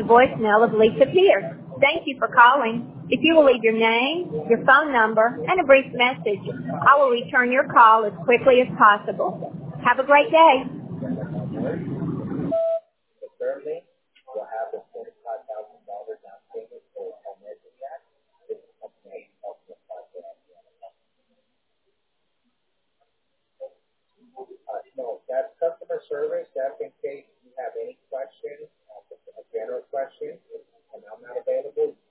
the voicemail of Lisa Pierce. Thank you for calling. If you will leave your name, your phone number, and a brief message, I will return your call as quickly as possible. Have a great day. Thirdly, we'll have the $45,000 down payment for This is something that helps no, that's customer service. That's in case you have any questions, a general question, and I'm not available.